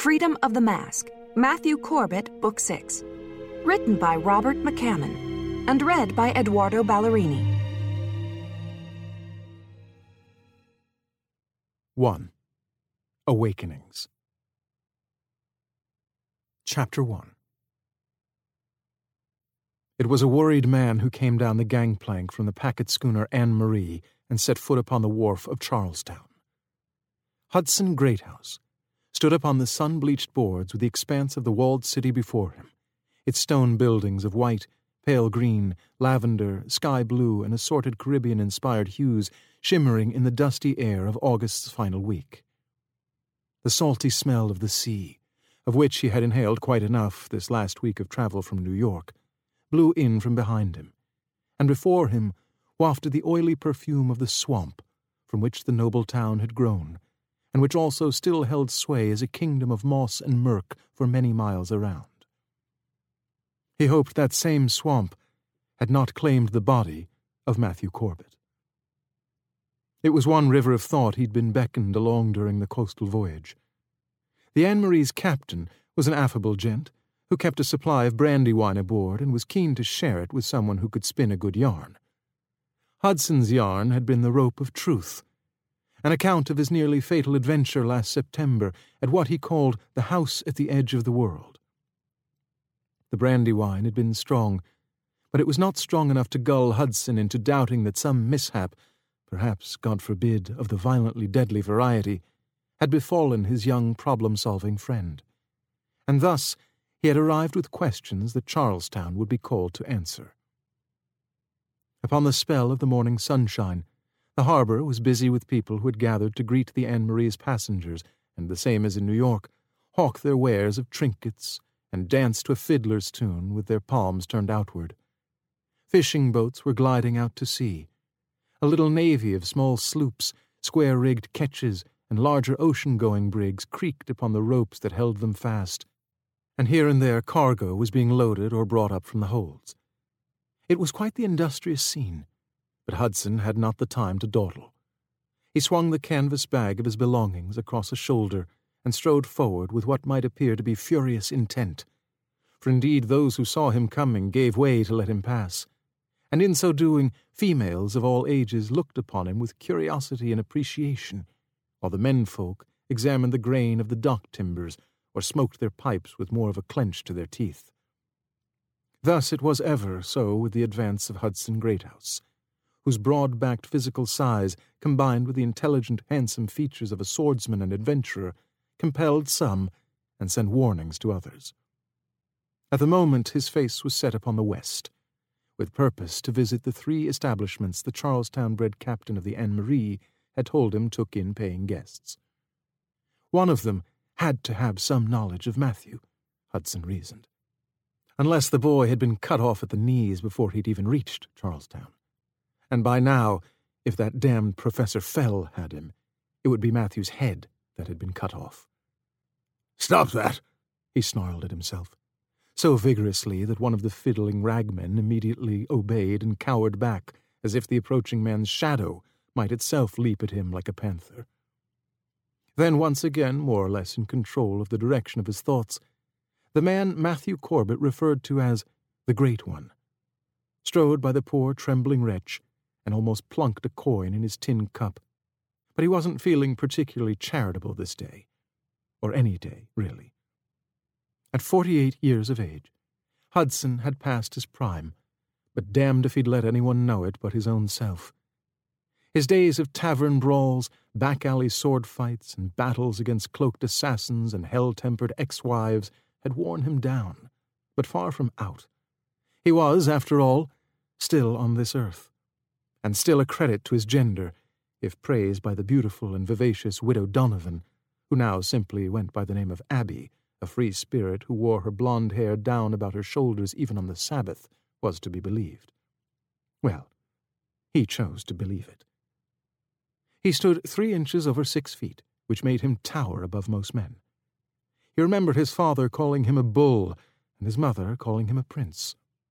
Freedom of the Mask, Matthew Corbett, Book 6. Written by Robert McCammon and read by Eduardo Ballerini. 1. Awakenings. Chapter 1. It was a worried man who came down the gangplank from the packet schooner Anne Marie and set foot upon the wharf of Charlestown. Hudson Greathouse stood upon the sun-bleached boards with the expanse of the walled city before him, its stone buildings of white, pale green, lavender, sky blue, and assorted Caribbean-inspired hues shimmering in the dusty air of August's final week. The salty smell of the sea, of which he had inhaled quite enough this last week of travel from New York, blew in from behind him, and before him wafted the oily perfume of the swamp from which the noble town had grown, and which also still held sway as a kingdom of moss and murk for many miles around. He hoped that same swamp had not claimed the body of Matthew Corbett. It was one river of thought he'd been beckoned along during the coastal voyage. The Anne Marie's captain was an affable gent who kept a supply of brandy wine aboard and was keen to share it with someone who could spin a good yarn. Hudson's yarn had been the rope of truth, an account of his nearly fatal adventure last September at what he called the house at the edge of the world. The brandy wine had been strong, but it was not strong enough to gull Hudson into doubting that some mishap, perhaps, God forbid, of the violently deadly variety, had befallen his young problem-solving friend. And thus he had arrived with questions that Charlestown would be called to answer. Upon the spell of the morning sunshine, the harbor was busy with people who had gathered to greet the Anne Marie's passengers and, the same as in New York, hawk their wares of trinkets and dance to a fiddler's tune with their palms turned outward. Fishing boats were gliding out to sea. A little navy of small sloops, square-rigged ketches, and larger ocean-going brigs creaked upon the ropes that held them fast, and here and there cargo was being loaded or brought up from the holds. It was quite the industrious scene, but Hudson had not the time to dawdle. He swung the canvas bag of his belongings across a shoulder and strode forward with what might appear to be furious intent, for indeed those who saw him coming gave way to let him pass, and in so doing females of all ages looked upon him with curiosity and appreciation, while the menfolk examined the grain of the dock timbers or smoked their pipes with more of a clench to their teeth. Thus it was ever so with the advance of Hudson Greathouse, whose broad-backed physical size, combined with the intelligent, handsome features of a swordsman and adventurer, compelled some and sent warnings to others. At the moment his face was set upon the west, with purpose to visit the 3 establishments the Charlestown-bred captain of the Anne Marie had told him took in paying guests. One of them had to have some knowledge of Matthew, Hudson reasoned, unless the boy had been cut off at the knees before he'd even reached Charlestown. And by now, if that damned Professor Fell had him, it would be Matthew's head that had been cut off. "Stop that!" he snarled at himself, so vigorously that one of the fiddling ragmen immediately obeyed and cowered back, as if the approaching man's shadow might itself leap at him like a panther. Then, once again more or less in control of the direction of his thoughts, the man Matthew Corbett referred to as the Great One strode by the poor trembling wretch and almost plunked a coin in his tin cup. But he wasn't feeling particularly charitable this day, or any day, really. At 48 years of age, Hudson had passed his prime, but damned if he'd let anyone know it but his own self. His days of tavern brawls, back-alley sword fights, and battles against cloaked assassins and hell-tempered ex-wives had worn him down, but far from out. He was, after all, still on this earth, and still a credit to his gender, if praised by the beautiful and vivacious Widow Donovan, who now simply went by the name of Abby, a free spirit who wore her blonde hair down about her shoulders even on the Sabbath, was to be believed. Well, he chose to believe it. He stood 3 inches over 6 feet, which made him tower above most men. He remembered his father calling him a bull, and his mother calling him a prince.